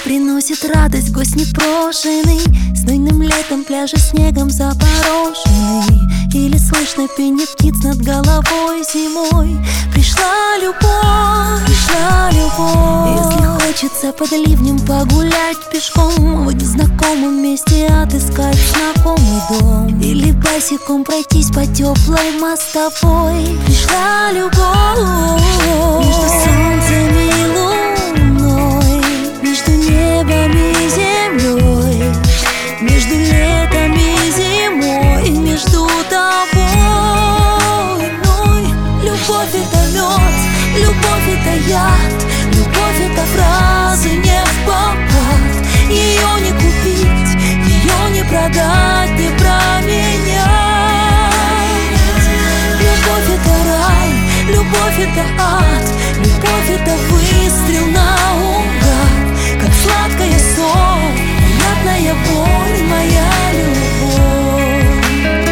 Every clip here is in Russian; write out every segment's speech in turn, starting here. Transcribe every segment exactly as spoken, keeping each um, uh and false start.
приносит радость гость непрошенный. Знойным летом пляжи снегом запорошенный. Или слышно пение птиц над головой зимой. Пришла любовь, пришла любовь. Если хочется под ливнем погулять пешком, в незнакомом месте отыскать знакомый дом, или босиком пройтись по теплой мостовой. Пришла любовь между солнцем и луной, между небом и землей, между летом и зимой, между тобой и мной. Любовь — это мед, любовь — это яд, любовь — это фразы не впопад. Ее не купить, ее не продать, не променять. Любовь — это рай, любовь — это ад, любовь — это выстрел наугад. Как сладкая соль, приятная боль, моя любовь.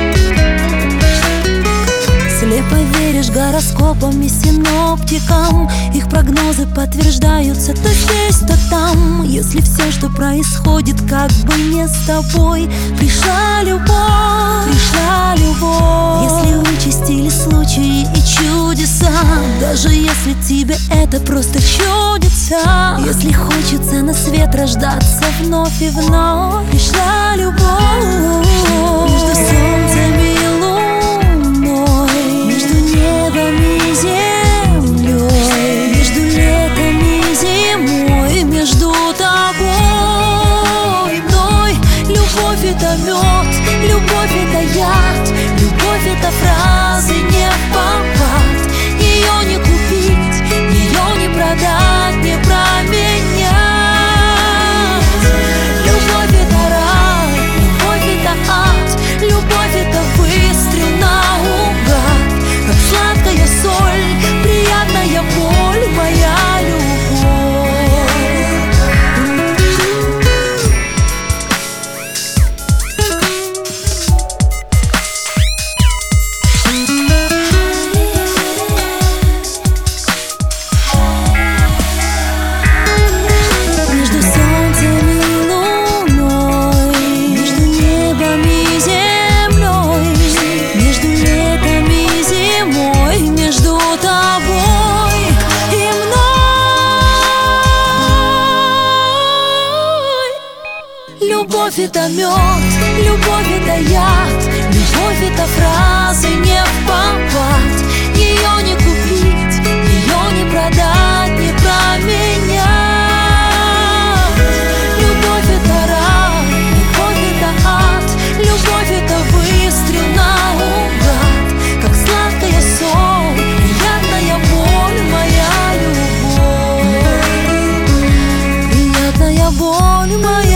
Слепо веришь гороскопам и синоптикам, их прогнозы подтверждаются то здесь, то там. Если все, что происходит, как бы не с тобой. Пришла любовь, пришла любовь. Если участили случаи и чудеса, даже если тебе это просто чудится. Если хочется на свет рождаться вновь и вновь. Пришла любовь между солнцем и луной, между небом и землей, между летом и зимой, между тобой и мной. Любовь — это мед, любовь — это яд, любовь — это фразы не впопад. Ее не купить, ее не продать, не променять. Любовь — это рай, любовь — это ад, любовь — это выстрел наугад. Как сладкая соль, приятная боль, моя любовь. Между солнцем и луной, между небом и землей, между летом и зимой, между тобой и мной. Любовь — это мед, любовь — это яд, любовь — это фразы не впопад. Ее не купить, ее не продать, не променять. Любовь — это рай, любовь — это ад, любовь — это выстрел наугад. Как сладкая соль, приятная боль, моя любовь. Приятная боль, моя